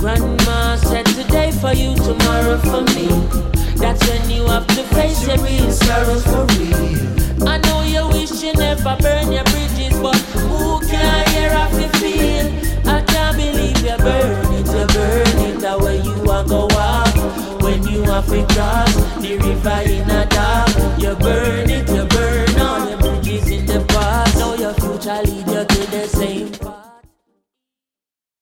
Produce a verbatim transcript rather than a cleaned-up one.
Grandma said today for you, tomorrow for me. That's when you have to face your real sorrow for real. I know you wish you never burn your bridges, but who can hear how you feel? I can't believe you burn it, you burn it. The way you are go walk when you have to cross the river in a